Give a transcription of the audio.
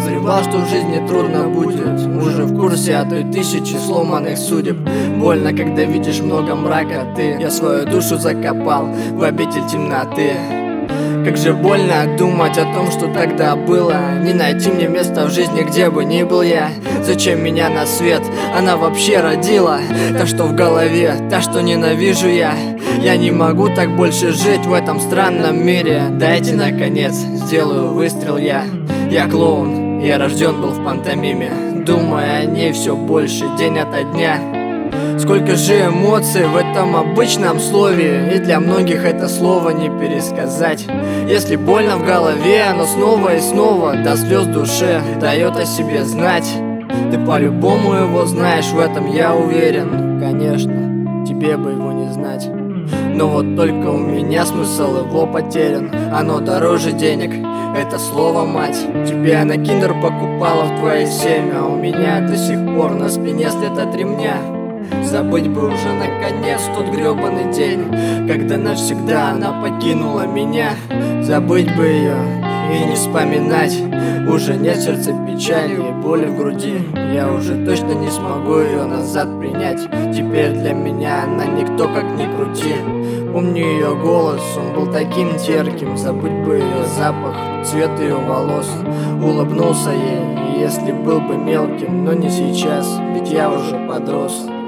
подозревал, что в жизни трудно будет. Уже в курсе о той тысячи сломанных судеб. Больно, когда видишь много мрака ты. Я свою душу закопал в обитель темноты. Как же больно думать о том, что тогда было. Не найти мне места в жизни, где бы ни был я. Зачем меня на свет она вообще родила? Та, что в голове, та, что ненавижу я. Я не могу так больше жить в этом странном мире. Дайте, наконец, сделаю выстрел я. Я клоун, я рожден был в пантомиме. Думая о ней все больше, день ото дня. Сколько же эмоций в этом обычном слове, и для многих это слово не пересказать. Если больно в голове, оно снова и снова до слез в душе дает о себе знать. Ты по-любому его знаешь, в этом я уверен. Конечно, тебе бы его не знать. Но вот только у меня смысл его потерян. Оно дороже денег, это слово мать. Тебе на киндер покупала в твои 7, а у меня до сих пор на спине след от ремня. Забыть бы уже наконец тот грёбаный день, когда навсегда она покинула меня. Забыть бы ее и не вспоминать. Уже нет в сердце печали и боли в груди. Я уже точно не смогу ее назад принять. Теперь для меня она никто, как ни крути. Помню ее голос, он был таким терпким. Забыть бы ее запах, цвет ее волос. Улыбнулся ей, если был бы мелким, но не сейчас, ведь я уже подрос.